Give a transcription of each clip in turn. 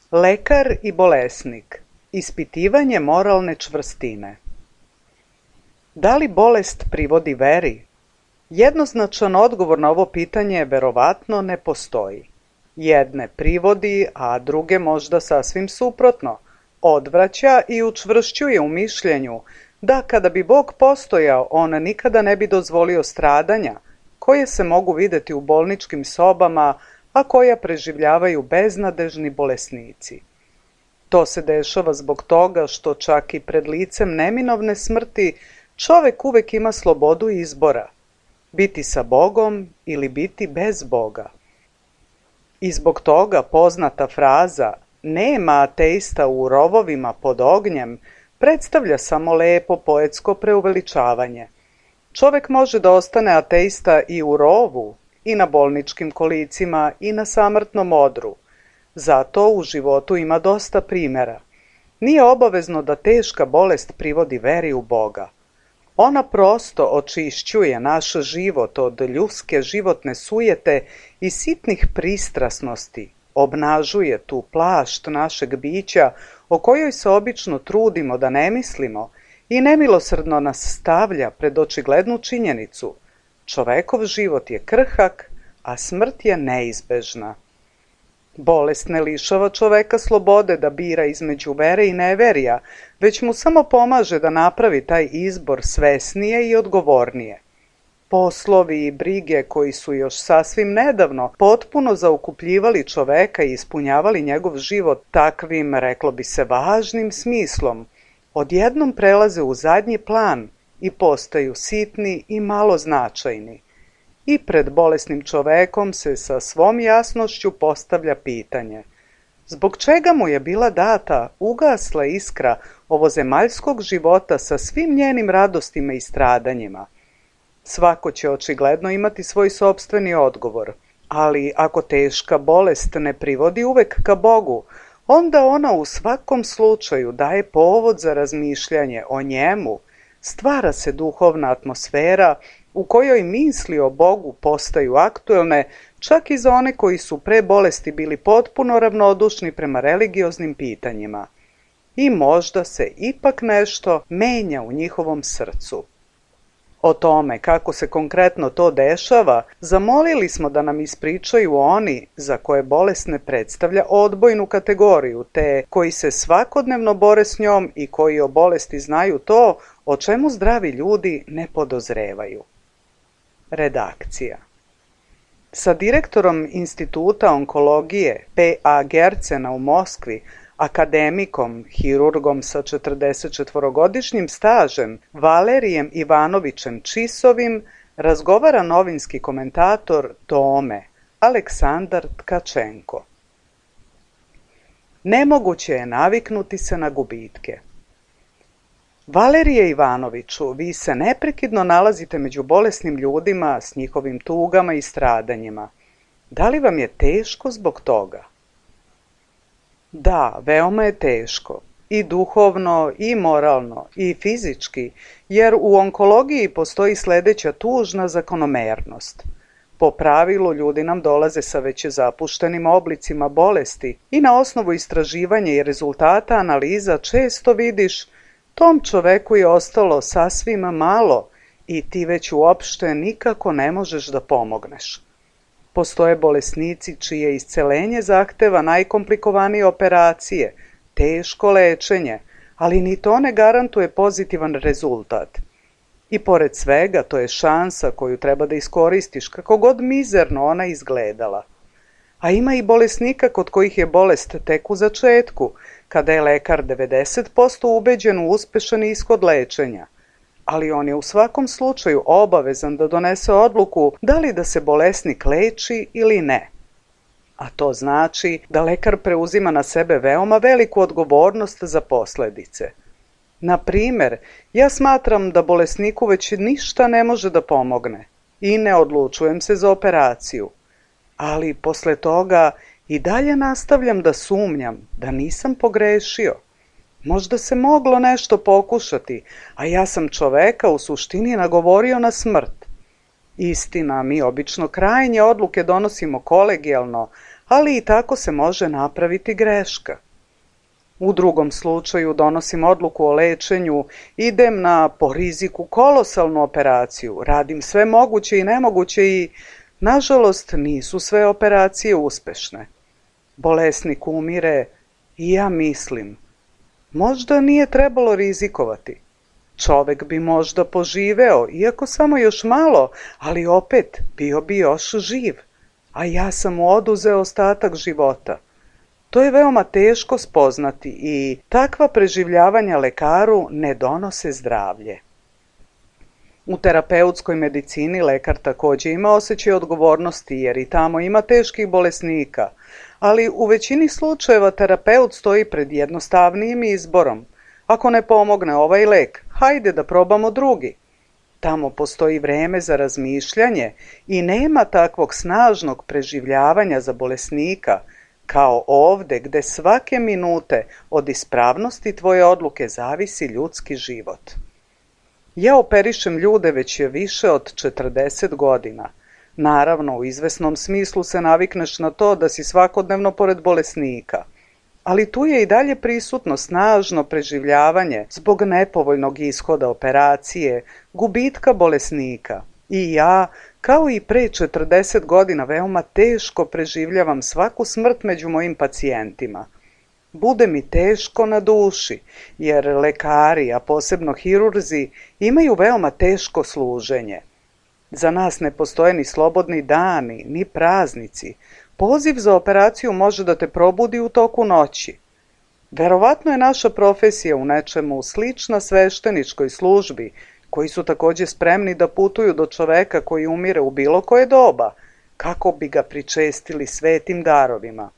Lekar i bolesnik. Ispitivanje moralne čvrstine. Da li bolest privodi veri? Jednoznačan odgovor na ovo pitanje verovatno ne postoji. Jedne privodi, a druge možda sasvim suprotno. Odvraća i učvršćuje u mišljenju da kada bi Bog postojao, on nikada ne bi dozvolio stradanja, koje se mogu videti u bolničkim sobama, a koja preživljavaju beznadežni bolesnici. To se dešava zbog toga što čak i pred licem neminovne smrti čovek uvek ima slobodu izbora, biti sa Bogom ili biti bez Boga. I zbog toga poznata fraza "nema ateista u rovovima pod ognjem" predstavlja samo lepo poetsko preuveličavanje. Čovek može da ostane ateista i u rovu, i na bolničkim kolicima, i na samrtnom odru. Zato u životu ima dosta primjera. Nije obavezno da teška bolest privodi veri u Boga. Ona prosto očišćuje naš život od ljudske životne sujete i sitnih pristrasnosti, obnažuje tu plašt našeg bića o kojoj se obično trudimo da ne mislimo i nemilosrdno nas stavlja pred očiglednu činjenicu. Čovekov život je krhak, a smrt je neizbežna. Bolest ne lišava čoveka slobode da bira između vere i neverija, već mu samo pomaže da napravi taj izbor svesnije i odgovornije. Poslovi i brige koji su još sasvim nedavno potpuno zaokupljivali čoveka i ispunjavali njegov život takvim, reklo bi se, važnim smislom, odjednom prelaze u zadnji plan i postaju sitni i malo značajni. I pred bolesnim čovekom se sa svom jasnošću postavlja pitanje: zbog čega mu je bila data ugasla iskra ovozemaljskog života sa svim njenim radostima i stradanjima? Svako će očigledno imati svoj sopstveni odgovor, ali ako teška bolest ne privodi uvek ka Bogu, onda ona u svakom slučaju daje povod za razmišljanje o njemu, stvara se duhovna atmosfera u kojoj misli o Bogu postaju aktuelne čak i za one koji su pre bolesti bili potpuno ravnodušni prema religioznim pitanjima. I možda se ipak nešto menja u njihovom srcu. O tome kako se konkretno to dešava, zamolili smo da nam ispričaju oni za koje bolest ne predstavlja odbojnu kategoriju, te koji se svakodnevno bore s njom i koji o bolesti znaju to o čemu zdravi ljudi ne podozrevaju. Redakcija. Sa direktorom Instituta onkologije P.A. Gercena u Moskvi, akademikom, hirurgom sa 44-godišnjim stažem, Valerijem Ivanovićem Čisovim, razgovara novinski komentator Tome, Aleksandar Tkačenko. Nemoguće je naviknuti se na gubitke. Valerije Ivanoviću, vi se neprekidno nalazite među bolesnim ljudima s njihovim tugama i stradanjima. Da li vam je teško zbog toga? Da, veoma je teško. I duhovno, i moralno, i fizički, jer u onkologiji postoji sledeća tužna zakonomernost. Po pravilu ljudi nam dolaze sa već zapuštenim oblicima bolesti i na osnovu istraživanja i rezultata analiza često vidiš tom čoveku je ostalo sasvim malo i ti već uopšte nikako ne možeš da pomogneš. Postoje bolesnici čije iscelenje zahteva najkomplikovanije operacije, teško lečenje, ali ni to ne garantuje pozitivan rezultat. I pored svega, to je šansa koju treba da iskoristiš, kako god mizerno ona izgledala. A ima i bolesnika kod kojih je bolest tek u začetku, kada je lekar 90% ubeđen u uspešan ishod lečenja. Ali on je u svakom slučaju obavezan da donese odluku da li da se bolesnik leči ili ne. A to znači da lekar preuzima na sebe veoma veliku odgovornost za posledice. Na primer, ja smatram da bolesniku već ništa ne može da pomogne i ne odlučujem se za operaciju. Ali posle toga i dalje nastavljam da sumnjam da nisam pogrešio. Možda se moglo nešto pokušati, a ja sam čoveka u suštini nagovorio na smrt. Istina, mi obično krajnje odluke donosimo kolegijalno, ali i tako se može napraviti greška. U drugom slučaju donosim odluku o lečenju, idem na po riziku kolosalnu operaciju, radim sve moguće i nemoguće i, nažalost, nisu sve operacije uspešne. Bolesnik umire i ja mislim, možda nije trebalo rizikovati. Čovek bi možda poživeo, iako samo još malo, ali opet bio bi još živ, a ja sam mu oduzeo ostatak života. To je veoma teško spoznati i takva preživljavanja lekaru ne donose zdravlje. U terapeutskoj medicini lekar takođe ima osjećaj odgovornosti jer i tamo ima teških bolesnika, ali u većini slučajeva terapeut stoji pred jednostavnijim izborom. Ako ne pomogne ovaj lek, hajde da probamo drugi. Tamo postoji vreme za razmišljanje i nema takvog snažnog preživljavanja za bolesnika, kao ovde gde svake minute od ispravnosti tvoje odluke zavisi ljudski život. Ja operišem ljude već je više od 40 godina. Naravno, u izvesnom smislu se navikneš na to da si svakodnevno pored bolesnika, ali tu je i dalje prisutno snažno preživljavanje zbog nepovoljnog ishoda operacije, gubitka bolesnika. I ja, kao i pre 40 godina, veoma teško preživljavam svaku smrt među mojim pacijentima. Bude mi teško na duši, jer lekari, a posebno hirurzi, imaju veoma teško služenje. Za nas ne postoje ni slobodni dani, ni praznici. Poziv za operaciju može da te probudi u toku noći. Verovatno je naša profesija u nečemu slična svešteničkoj službi, koji su takođe spremni da putuju do čoveka koji umire u bilo koje doba, kako bi ga pričestili svetim darovima.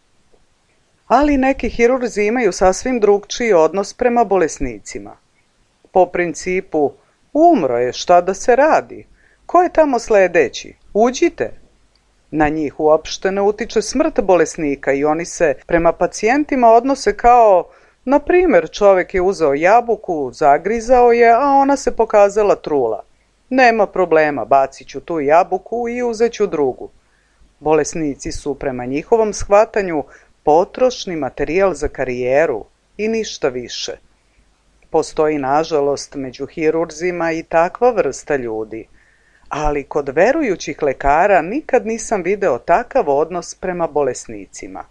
Ali neki hirurzi imaju sasvim drugčiji odnos prema bolesnicima. Po principu, umro je, šta da se radi? Ko je tamo sledeći? Uđite! Na njih uopšte ne utiče smrt bolesnika i oni se prema pacijentima odnose kao, na primer, čovek je uzeo jabuku, zagrizao je, a ona se pokazala trula. Nema problema, bacit ću tu jabuku i uzet ću drugu. Bolesnici su prema njihovom shvatanju potrošni materijal za karijeru i ništa više. Postoji, nažalost, među hirurzima i takva vrsta ljudi, ali kod verujućih lekara nikad nisam video takav odnos prema bolesnicima.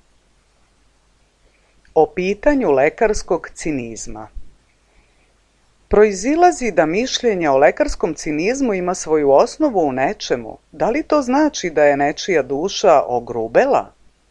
O pitanju lekarskog cinizma. Proizilazi da mišljenje o lekarskom cinizmu ima svoju osnovu u nečemu. Da li to znači da je nečija duša ogrubela?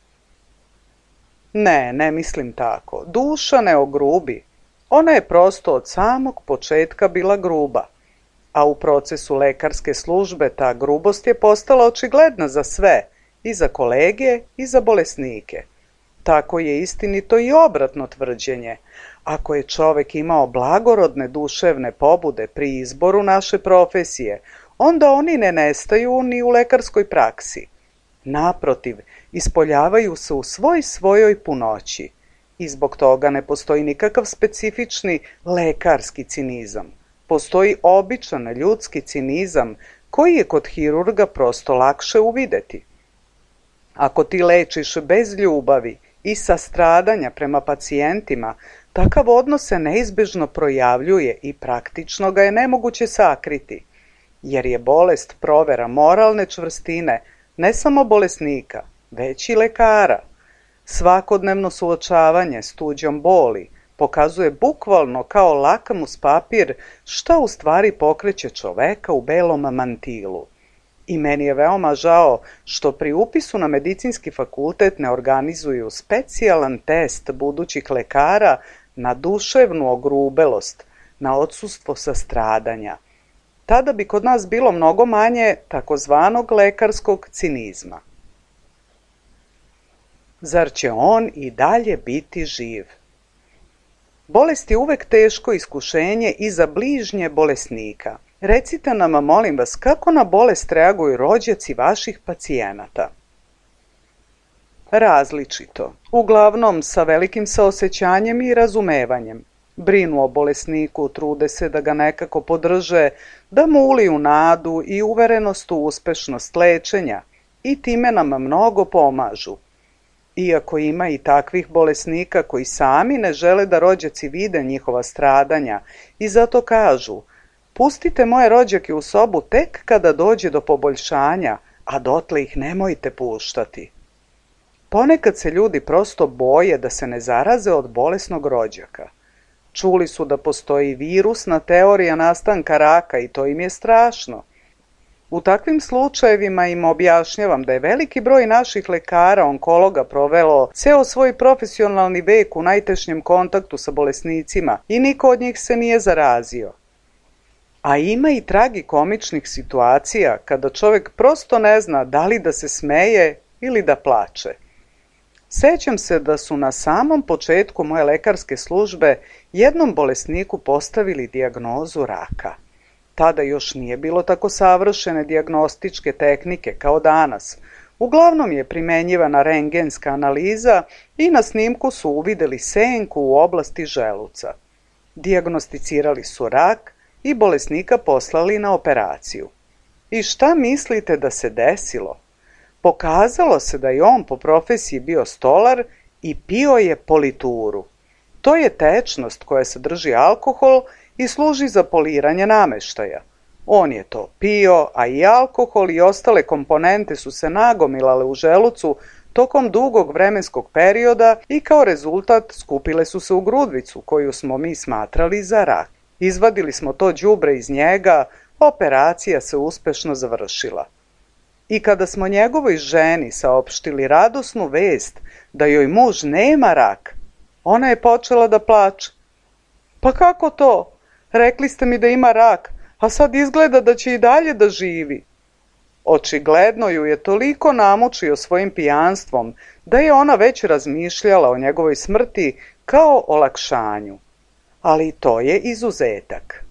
Ne, ne mislim tako. Duša ne ogrubi. Ona je prosto od samog početka bila gruba, a u procesu lekarske službe ta grubost je postala očigledna za sve, i za kolege i za bolesnike. Tako je istinito i obratno tvrđenje. Ako je čovek imao blagorodne duševne pobude pri izboru naše profesije, onda oni ne nestaju ni u lekarskoj praksi. Naprotiv, ispoljavaju se u svojoj punoći i zbog toga ne postoji nikakav specifični lekarski cinizam. Postoji običan ljudski cinizam koji je kod hirurga prosto lakše uvideti. Ako ti lečiš bez ljubavi i sastradanja prema pacijentima, takav odnos se neizbežno projavljuje i praktično ga je nemoguće sakriti, jer je bolest provera moralne čvrstine ne samo bolesnika, već i lekara. Svakodnevno suočavanje s tuđom boli pokazuje bukvalno kao lakmus papir šta u stvari pokreće čoveka u belom mantilu. I meni je veoma žao što pri upisu na medicinski fakultet ne organizuju specijalan test budućih lekara na duševnu ogrubelost, na odsustvo sastradanja. Tada bi kod nas bilo mnogo manje takozvanog lekarskog cinizma. Zar će on i dalje biti živ? Bolest je uvek teško iskušenje i za bližnje bolesnika. Recite nam, molim vas, kako na bolest reaguju rođaci vaših pacijenata? Različito, uglavnom sa velikim saosećanjem i razumevanjem. Brinu o bolesniku, trude se da ga nekako podrže, da mu uliju nadu i uverenost u uspešnost lečenja i time nam mnogo pomažu. Iako ima i takvih bolesnika koji sami ne žele da rođaci vide njihova stradanja i zato kažu: pustite moje rođake u sobu tek kada dođe do poboljšanja, a dotle ih nemojte puštati. Ponekad se ljudi prosto boje da se ne zaraze od bolesnog rođaka. Čuli su da postoji virusna teorija nastanka raka i to im je strašno. U takvim slučajevima im objašnjavam da je veliki broj naših lekara, onkologa provelo ceo svoj profesionalni vek u najtešnjem kontaktu sa bolesnicima i niko od njih se nije zarazio. A ima i tragikomičnih situacija kada čovjek prosto ne zna da li da se smeje ili da plače. Sećam se da su na samom početku moje lekarske službe jednom bolesniku postavili dijagnozu raka. Tada još nije bilo tako savršene dijagnostičke tehnike kao danas. Uglavnom je primenjivana rentgenska analiza i na snimku su uvideli senku u oblasti želuca. Dijagnosticirali su rak i bolesnika poslali na operaciju. I šta mislite da se desilo? Pokazalo se da je on po profesiji bio stolar i pio je polituru. To je tečnost koja sadrži alkohol i služi za poliranje nameštaja. On je to pio, a i alkohol i ostale komponente su se nagomilale u želucu tokom dugog vremenskog perioda i kao rezultat skupile su se u grudvicu koju smo mi smatrali za rak. Izvadili smo to đubre iz njega, operacija se uspešno završila. I kada smo njegovoj ženi saopštili radosnu vest da joj muž nema rak, ona je počela da plače. Pa kako to? Rekli ste mi da ima rak, a sad izgleda da će i dalje da živi. Očigledno ju je toliko namučio svojim pijanstvom da je ona već razmišljala o njegovoj smrti kao olakšanju. Ali to je izuzetak.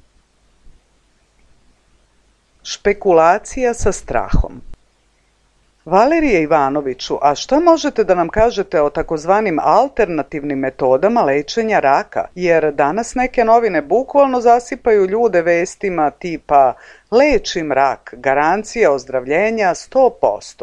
Špekulacija sa strahom. Valerije Ivanoviću, a šta možete da nam kažete o takozvanim alternativnim metodama lečenja raka? Jer danas neke novine bukvalno zasipaju ljude vestima tipa lečim rak, garancija ozdravljenja 100%.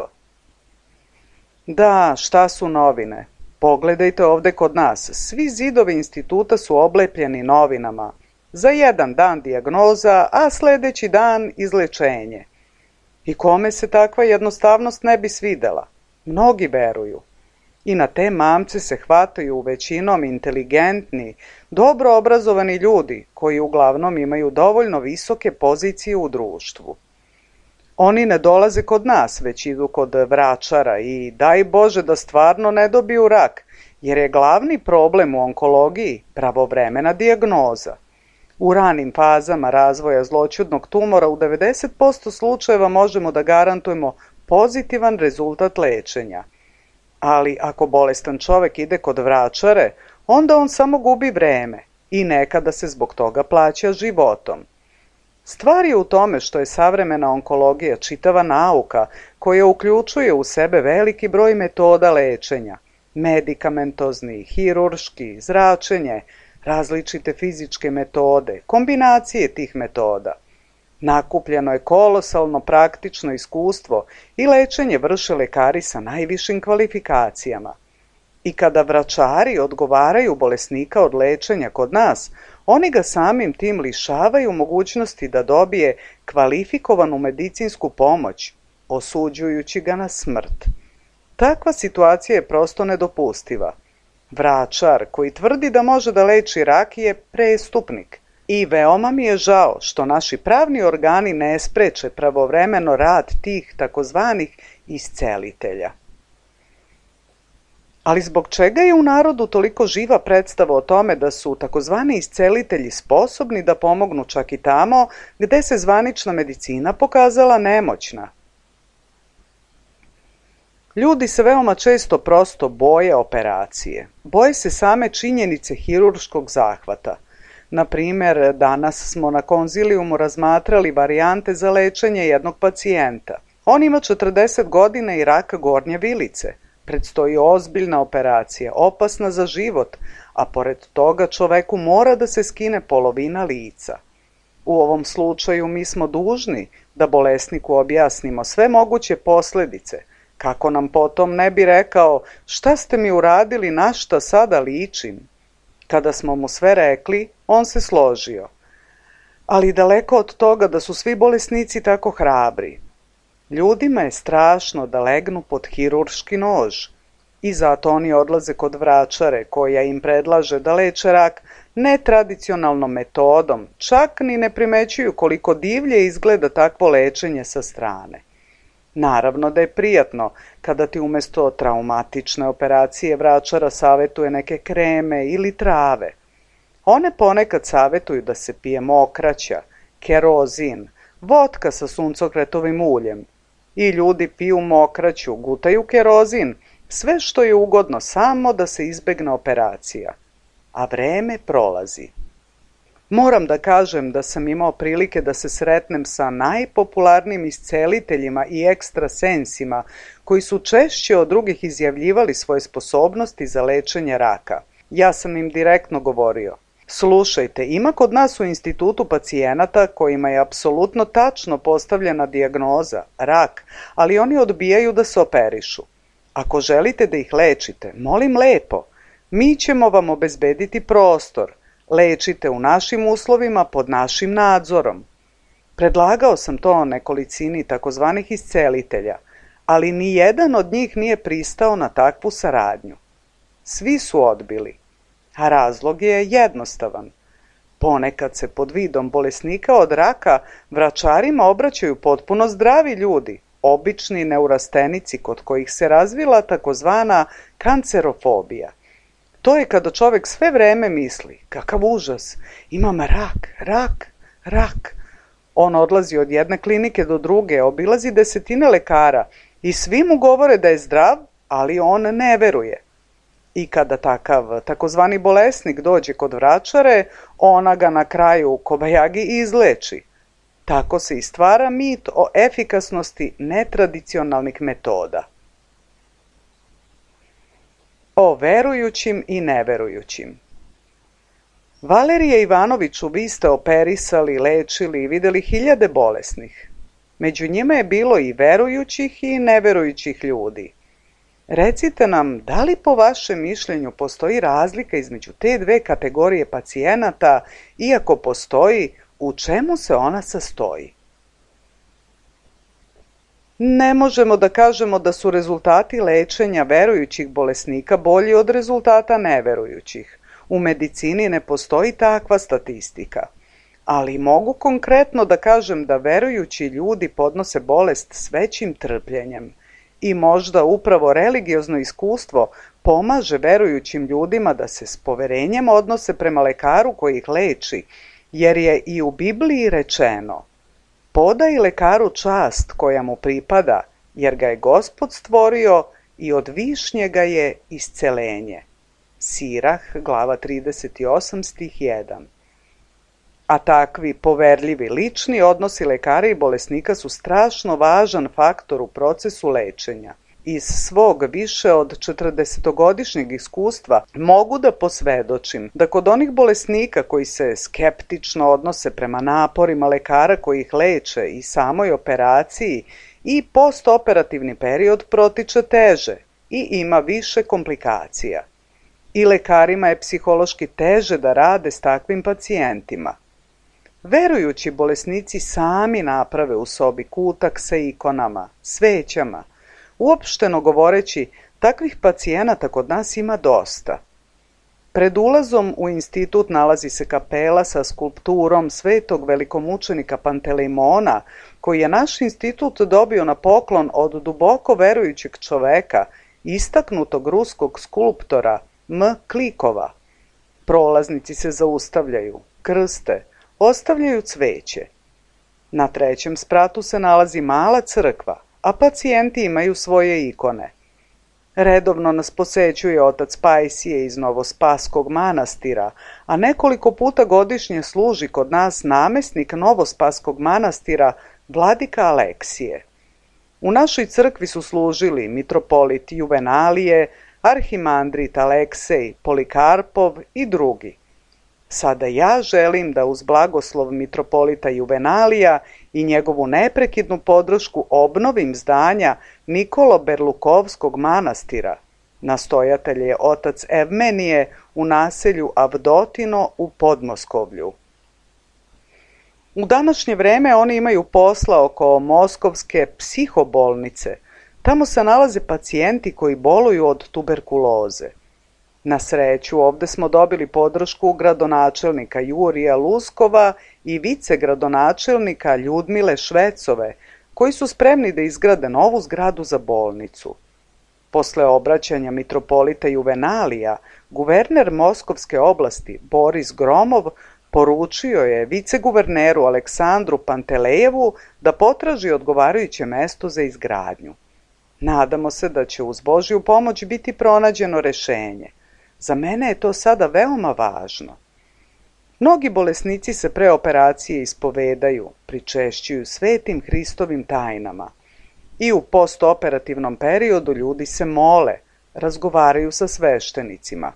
Da, šta su novine? Pogledajte ovde kod nas, svi zidovi instituta su oblepljeni novinama. Za jedan dan dijagnoza, a sledeći dan izlečenje. I kome se takva jednostavnost ne bi svidela? Mnogi veruju. I na te mamce se hvataju većinom inteligentni, dobro obrazovani ljudi koji uglavnom imaju dovoljno visoke pozicije u društvu. Oni ne dolaze kod nas, već idu kod vračara i daj Bože da stvarno ne dobiju rak, jer je glavni problem u onkologiji pravovremena dijagnoza. U ranim fazama razvoja zloćudnog tumora u 90% slučajeva možemo da garantujemo pozitivan rezultat lečenja. Ali ako bolestan čovek ide kod vračare, onda on samo gubi vreme i nekada se zbog toga plaća životom. Stvar je u tome što je savremena onkologija čitava nauka koja uključuje u sebe veliki broj metoda lečenja, medikamentozni, hirurški, zračenje, različite fizičke metode, kombinacije tih metoda. Nakupljeno je kolosalno praktično iskustvo i lečenje vrše lekari sa najvišim kvalifikacijama. I kada vračari odgovaraju bolesnika od lečenja kod nas, oni ga samim tim lišavaju mogućnosti da dobije kvalifikovanu medicinsku pomoć, osuđujući ga na smrt. Takva situacija je prosto nedopustiva. Vračar koji tvrdi da može da leči rak je prestupnik. I veoma mi je žao što naši pravni organi ne spreče pravovremeno rad tih takozvanih iscelitelja. Ali zbog čega je u narodu toliko živa predstava o tome da su takozvani iscelitelji sposobni da pomognu čak i tamo gde se zvanična medicina pokazala nemoćna? Ljudi se veoma često prosto boje operacije. Boje se same činjenice hirurškog zahvata. Na primer, danas smo na konzilijumu razmatrali varijante za lečenje jednog pacijenta. On ima 40 godina i raka gornje vilice. Predstoji ozbiljna operacija, opasna za život, a pored toga čoveku mora da se skine polovina lica. U ovom slučaju mi smo dužni da bolesniku objasnimo sve moguće posledice, Kako nam potom ne bi rekao, šta ste mi uradili, na šta sada ličim? Kada smo mu sve rekli, on se složio. Ali daleko od toga da su svi bolesnici tako hrabri. Ljudima je strašno da legnu pod hirurški nož i zato oni odlaze kod vračare koja im predlaže da leče rak netradicionalnom metodom, čak ni ne primećuju koliko divlje izgleda takvo lečenje sa strane. Naravno da je prijatno kada ti umjesto traumatične operacije vračara savjetuje neke kreme ili trave. One ponekad savjetuju da se pije mokraća, kerozin, votka sa suncokretovim uljem. I ljudi piju mokraću, gutaju kerozin, sve što je ugodno samo da se izbegne operacija. A vreme prolazi. Moram da kažem da sam imao prilike da se sretnem sa najpopularnijim isceliteljima i ekstrasensima koji su češće od drugih izjavljivali svoje sposobnosti za lečenje raka. Ja sam im direktno govorio: slušajte, ima kod nas u institutu pacijenata kojima je apsolutno tačno postavljena dijagnoza, rak, ali oni odbijaju da se operišu. Ako želite da ih lečite, molim lepo, mi ćemo vam obezbediti prostor. Lečite u našim uslovima pod našim nadzorom. Predlagao sam to nekolicini takozvanih iscelitelja, ali ni jedan od njih nije pristao na takvu saradnju. Svi su odbili, a razlog je jednostavan. Ponekad se pod vidom bolesnika od raka vračarima obraćaju potpuno zdravi ljudi, obični neurastenici kod kojih se razvila takozvana kancerofobija. To je kada čovjek sve vreme misli: kakav užas, imam rak. On odlazi od jedne klinike do druge, obilazi desetine lekara i svi mu govore da je zdrav, ali on ne veruje. I kada takav takozvani bolesnik dođe kod vračare, ona ga na kraju kobajagi izleči. Tako se i stvara mit o efikasnosti netradicionalnih metoda. O verujućim i neverujućim. Valerije Ivanoviću, vi ste operisali, lečili i vidjeli hiljade bolesnih. Među njima je bilo i verujućih i neverujućih ljudi. Recite nam, da li po vašem mišljenju postoji razlika između te dve kategorije pacijenata, iako postoji, u čemu se ona sastoji? Ne možemo da kažemo da su rezultati lečenja verujućih bolesnika bolji od rezultata neverujućih. U medicini ne postoji takva statistika. Ali mogu konkretno da kažem da verujući ljudi podnose bolest s većim trpljenjem. I možda upravo religiozno iskustvo pomaže verujućim ljudima da se s poverenjem odnose prema lekaru koji ih leči, jer je i u Bibliji rečeno: podaj lekaru čast koja mu pripada, jer ga je Gospod stvorio i od višnjega je iscelenje. Sirah, glava 38, stih 1. A takvi poverljivi lični odnosi lekara i bolesnika su strašno važan faktor u procesu lečenja. Iz svog više od 40-godišnjeg iskustva mogu da posvedočim da kod onih bolesnika koji se skeptično odnose prema naporima lekara koji ih leče i samoj operaciji, i postoperativni period protiče teže i ima više komplikacija. I lekarima je psihološki teže da rade s takvim pacijentima. Verujući bolesnici sami naprave u sobi kutak sa ikonama, svećama. Uopšteno govoreći, takvih pacijenata kod nas ima dosta. Pred ulazom u institut nalazi se kapela sa skulpturom svetog velikomučenika Pantelejmona, koji je naš institut dobio na poklon od duboko verujućeg čoveka, istaknutog ruskog skulptora M. Klikova. Prolaznici se zaustavljaju, krste, ostavljaju cveće. Na trećem spratu se nalazi mala crkva, a pacijenti imaju svoje ikone. Redovno nas posećuje otac Pajsije iz Novospaskog manastira, a nekoliko puta godišnje služi kod nas namesnik Novospaskog manastira, vladika Aleksije. U našoj crkvi su služili mitropolit Juvenalije, arhimandrit Aleksej, Polikarpov i drugi. Sada ja želim da uz blagoslov mitropolita Juvenalija i njegovu neprekidnu podršku obnovi zdanja Nikolo-Berlukovskog manastira. Nastojatelj je otac Evmenije u naselju Avdotino u Podmoskovlju. U današnje vreme oni imaju posla oko moskovske psihobolnice. Tamo se nalaze pacijenti koji boluju od tuberkuloze. Na sreću, ovde smo dobili podršku gradonačelnika Jurija Luskova i vicegradonačelnika Ljudmile Švecove, koji su spremni da izgrade novu zgradu za bolnicu. Posle obraćanja mitropolita Juvenalija, guverner Moskovske oblasti Boris Gromov poručio je viceguverneru Aleksandru Pantelejevu da potraži odgovarajuće mesto za izgradnju. Nadamo se da će uz Božju pomoć biti pronađeno rešenje. Za mene je to sada veoma važno. Mnogi bolesnici se pre operacije ispovedaju, pričešćuju svetim Hristovim tajnama. I u postoperativnom periodu ljudi se mole, razgovaraju sa sveštenicima.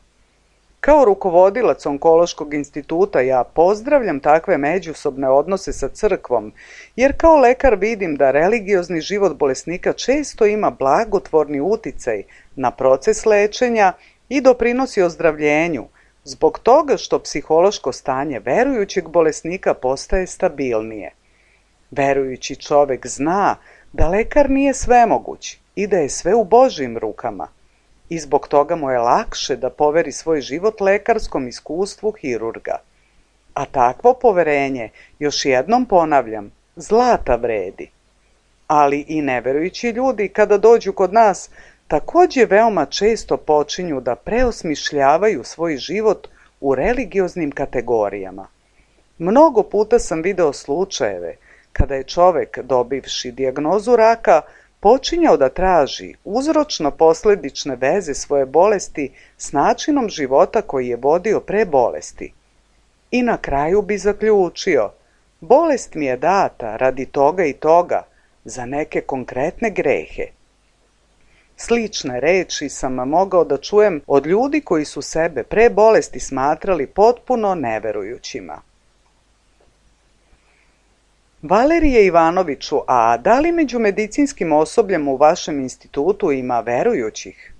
Kao rukovodilac Onkološkog instituta ja pozdravljam takve međusobne odnose sa crkvom, jer kao lekar vidim da religiozni život bolesnika često ima blagotvorni uticaj na proces lečenja i doprinosi ozdravljenju, zbog toga što psihološko stanje verujućeg bolesnika postaje stabilnije. Verujući čovek zna da lekar nije svemoguć i da je sve u Božjim rukama. I zbog toga mu je lakše da poveri svoj život lekarskom iskustvu hirurga. A takvo poverenje, još jednom ponavljam, zlata vredi. Ali i neverujući ljudi kada dođu kod nas, takođe veoma često počinju da preosmišljavaju svoj život u religioznim kategorijama. Mnogo puta sam video slučajeve kada je čovek, dobivši dijagnozu raka, počinjao da traži uzročno-posledične veze svoje bolesti s načinom života koji je vodio pre bolesti. I na kraju bi zaključio, bolest mi je data radi toga i toga, za neke konkretne grehe. Slične reči sam mogao da čujem od ljudi koji su sebe pre bolesti smatrali potpuno neverujućima. Valerije Ivanoviću, a da li među medicinskim osobljem u vašem institutu ima verujućih?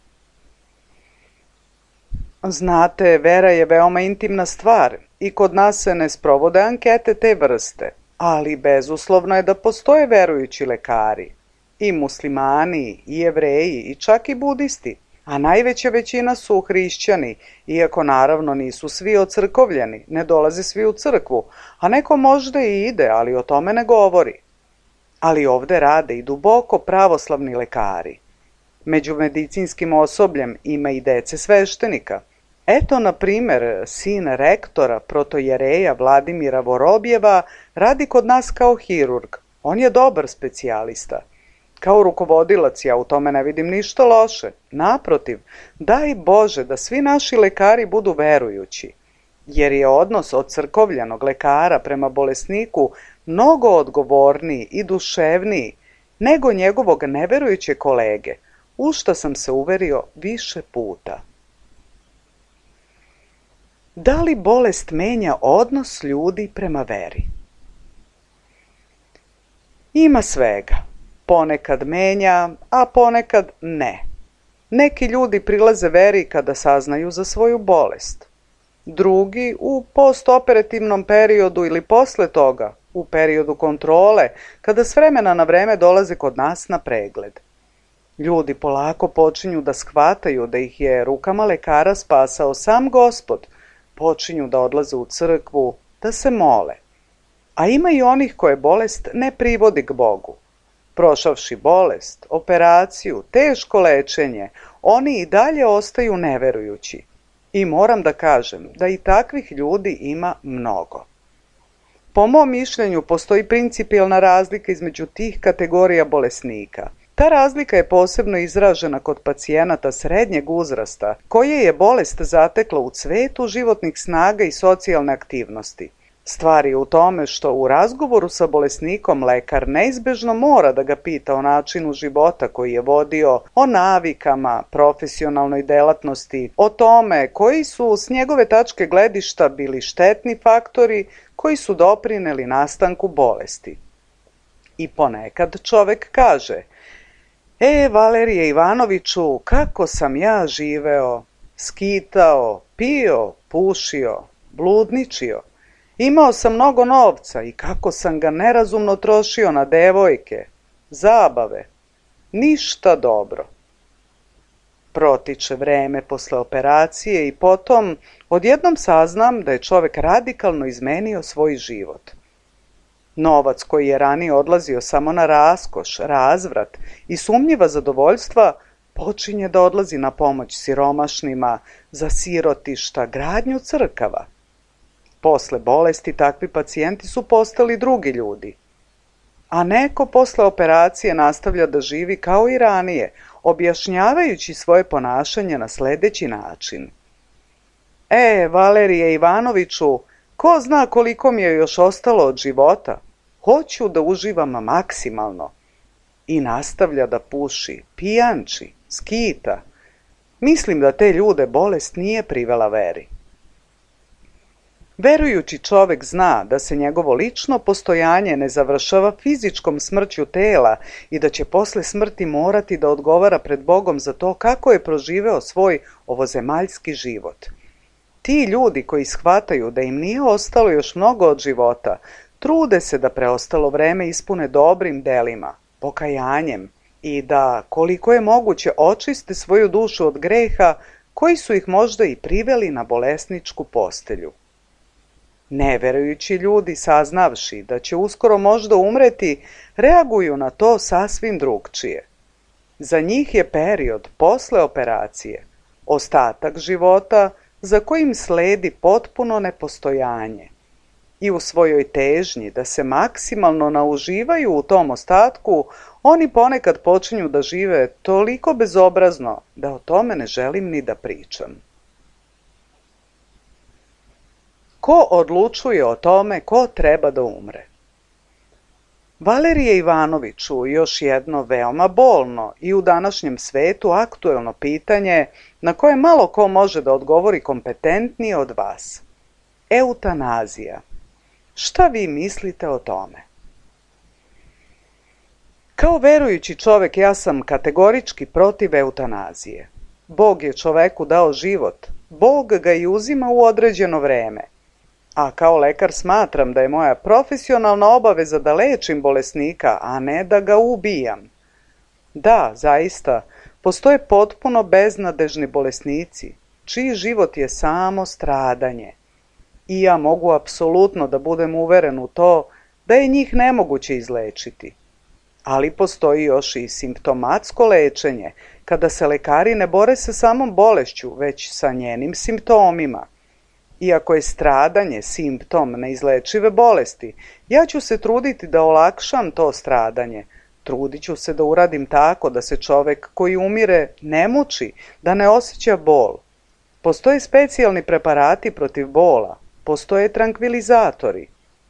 Znate, vera je veoma intimna stvar i kod nas se ne sprovode ankete te vrste, ali bezuslovno je da postoje verujući lekari. I muslimani, i jevreji, i čak i budisti, a najveća većina su hrišćani, iako naravno nisu svi ocrkovljeni, ne dolaze svi u crkvu, a neko možda i ide, ali o tome ne govori. Ali ovde rade i duboko pravoslavni lekari. Među medicinskim osobljem ima i dece sveštenika. Eto, na primer, sin rektora protojereja Vladimira Vorobjeva radi kod nas kao hirurg. On je dobar specijalista. Kao rukovodilac ja u tome ne vidim ništa loše. Naprotiv, daj Bože da svi naši lekari budu verujući, jer je odnos ocrkovljenog lekara prema bolesniku mnogo odgovorniji i duševniji nego njegovog neverujućeg kolege, u šta sam se uverio više puta. Da li bolest menja odnos ljudi prema veri? Ima svega. Ponekad menja, a ponekad ne. Neki ljudi prilaze veri kada saznaju za svoju bolest. Drugi u postoperativnom periodu ili posle toga, u periodu kontrole, kada s vremena na vreme dolaze kod nas na pregled. Ljudi polako počinju da shvataju da ih je rukama lekara spasao sam Gospod, počinju da odlaze u crkvu, da se mole. A ima i onih koje bolest ne privodi k Bogu. Prošavši bolest, operaciju, teško lečenje, oni i dalje ostaju neverujući. I moram da kažem da i takvih ljudi ima mnogo. Po mom mišljenju postoji principijelna razlika između tih kategorija bolesnika. Ta razlika je posebno izražena kod pacijenata srednjeg uzrasta, koje je bolest zatekla u cvetu životnih snaga i socijalne aktivnosti. Stvar je u tome što u razgovoru sa bolesnikom lekar neizbežno mora da ga pita o načinu života koji je vodio, o navikama, profesionalnoj delatnosti, o tome koji su s njegove tačke gledišta bili štetni faktori koji su doprineli nastanku bolesti. I ponekad čovek kaže: Valerije Ivanoviću, kako sam ja živeo, skitao, pio, pušio, bludničio. Imao sam mnogo novca i kako sam ga nerazumno trošio na devojke, zabave. Ništa dobro. Protiče vreme posle operacije i potom odjednom saznam da je čovek radikalno izmenio svoj život. Novac koji je ranije odlazio samo na raskoš, razvrat i sumnjiva zadovoljstva počinje da odlazi na pomoć siromašnima, za sirotišta, gradnju crkava. Posle bolesti takvi pacijenti su postali drugi ljudi. A neko posle operacije nastavlja da živi kao i ranije, objašnjavajući svoje ponašanje na sledeći način. Valerije Ivanoviću, ko zna koliko mi je još ostalo od života? Hoću da uživam maksimalno. I nastavlja da puši, pijanči, skita. Mislim da te ljude bolest nije privela veri. Verujući čovek zna da se njegovo lično postojanje ne završava fizičkom smrću tela i da će posle smrti morati da odgovara pred Bogom za to kako je proživeo svoj ovozemaljski život. Ti ljudi koji shvataju da im nije ostalo još mnogo od života, trude se da preostalo vreme ispune dobrim delima, pokajanjem i da, koliko je moguće, očiste svoju dušu od greha koji su ih možda i priveli na bolesničku postelju. Neverujući ljudi, saznavši da će uskoro možda umreti, reaguju na to sasvim drugčije. Za njih je period posle operacije ostatak života za kojim sledi potpuno nepostojanje. I u svojoj težnji da se maksimalno nauživaju u tom ostatku, oni ponekad počinju da žive toliko bezobrazno da o tome ne želim ni da pričam. Ko odlučuje o tome ko treba da umre? Valerije Ivanoviću, još jedno veoma bolno i u današnjem svetu aktuelno pitanje na koje malo ko može da odgovori kompetentnije od vas. Eutanazija. Šta vi mislite o tome? Kao verujući čovek ja sam kategorički protiv eutanazije. Bog je čoveku dao život, Bog ga i uzima u određeno vreme. A kao lekar smatram da je moja profesionalna obaveza da lečim bolesnika, a ne da ga ubijam. Da, zaista, postoje potpuno beznadežni bolesnici, čiji život je samo stradanje. I ja mogu apsolutno da budem uveren u to da je njih nemoguće izlečiti. Ali postoji još i simptomatsko lečenje, kada se lekari ne bore sa samom bolešću, već sa njenim simptomima. Iako je stradanje simptom neizlečive bolesti, ja ću se truditi da olakšam to stradanje. Trudit ću se da uradim tako da se čovek koji umire ne muči, da ne osjeća bol. Postoje specijalni preparati protiv bola, postoje trankvilizatori.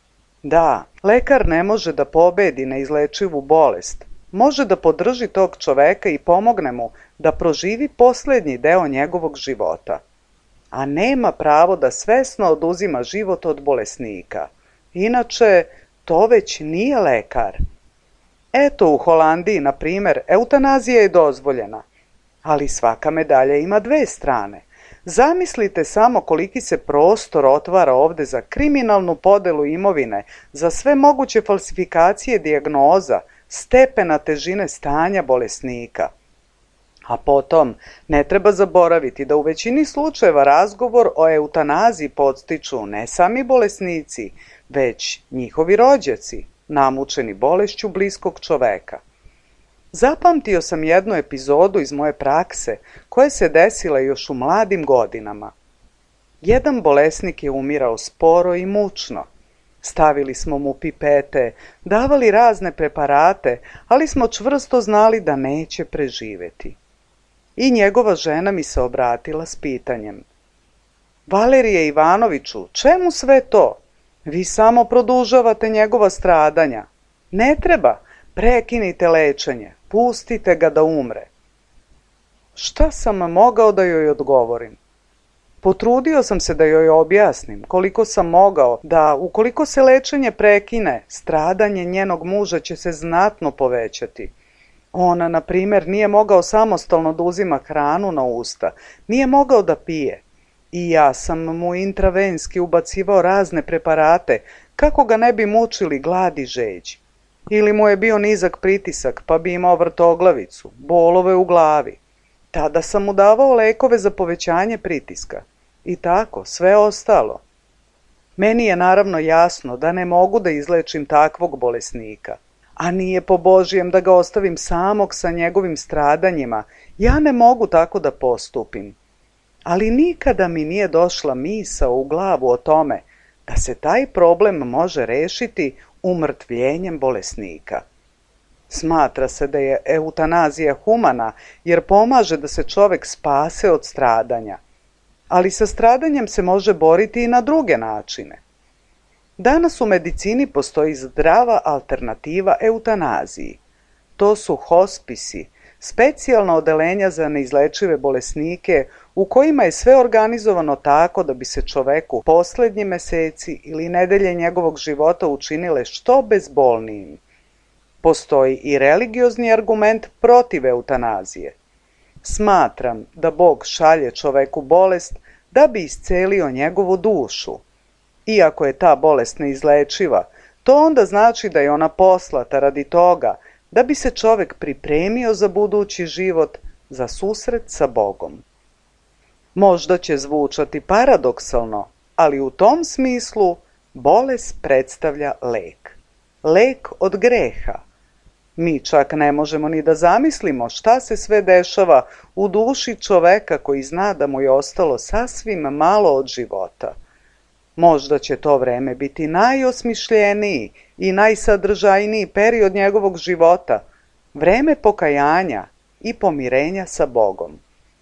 Da, lekar ne može da pobedi neizlečivu bolest, može da podrži tog čoveka i pomogne mu da proživi poslednji deo njegovog života. A nema pravo da svesno oduzima život od bolesnika. Inače, to već nije lekar. Eto, u Holandiji, na primer, eutanazija je dozvoljena, ali svaka medalja ima dve strane. Zamislite samo koliki se prostor otvara ovde za kriminalnu podelu imovine, za sve moguće falsifikacije dijagnoza, stepena težine stanja bolesnika. A potom, ne treba zaboraviti da u većini slučajeva razgovor o eutanaziji podstiču ne sami bolesnici, već njihovi rođaci, namučeni bolešću bliskog čoveka. Zapamtio sam jednu epizodu iz moje prakse koja se desila još u mladim godinama. Jedan bolesnik je umirao sporo i mučno. Stavili smo mu pipete, davali razne preparate, ali smo čvrsto znali da neće preživeti. I njegova žena mi se obratila s pitanjem: Valerije Ivanoviću, čemu sve to? Vi samo produžavate njegova stradanja. Ne treba, prekinite lečenje, pustite ga da umre. Šta sam mogao da joj odgovorim? Potrudio sam se da joj objasnim koliko sam mogao da, ukoliko se lečenje prekine, stradanje njenog muža će se znatno povećati. Ona, na primjer, nije mogao samostalno da uzima hranu na usta, nije mogao da pije. I ja sam mu intravenski ubacivao razne preparate kako ga ne bi mučili glad i žeđ. Ili mu je bio nizak pritisak pa bi imao vrtoglavicu, bolove u glavi. Tada sam mu davao lekove za povećanje pritiska. I tako, sve ostalo. Meni je naravno jasno da ne mogu da izlečim takvog bolesnika, a nije po Božjem da ga ostavim samog sa njegovim stradanjima. Ja ne mogu tako da postupim. Ali nikada mi nije došla misao u glavu o tome da se taj problem može rešiti umrtvljenjem bolesnika. Smatra se da je eutanazija humana jer pomaže da se čovek spase od stradanja, ali sa stradanjem se može boriti i na druge načine. Danas u medicini postoji zdrava alternativa eutanaziji. To su hospisi, specijalna odeljenja za neizlečive bolesnike u kojima je sve organizovano tako da bi se čoveku poslednji meseci ili nedelje njegovog života učinile što bezbolnijim. Postoji i religiozni argument protiv eutanazije. Smatram da Bog šalje čoveku bolest da bi iscelio njegovu dušu. Iako je ta bolest neizlečiva, to onda znači da je ona poslata radi toga da bi se čovek pripremio za budući život, za susret sa Bogom. Možda će zvučati paradoksalno, ali u tom smislu bolest predstavlja lek. Lek od greha. Mi čak ne možemo ni da zamislimo šta se sve dešava u duši čoveka koji zna da mu je ostalo sasvim malo od života. Možda će to vreme biti najosmišljeniji i najsadržajniji period njegovog života, vreme pokajanja i pomirenja sa Bogom.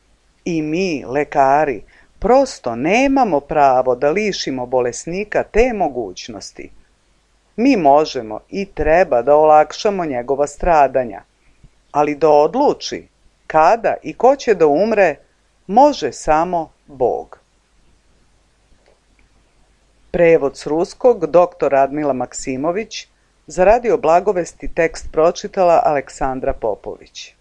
I mi, lekari, prosto nemamo pravo da lišimo bolesnika te mogućnosti. Mi možemo i treba da olakšamo njegova stradanja, ali da odluči kada i ko će da umre, može samo Bog. Prevod s ruskog dr. Radmila Maksimović, za Radio Blagovesti tekst pročitala Aleksandra Popović.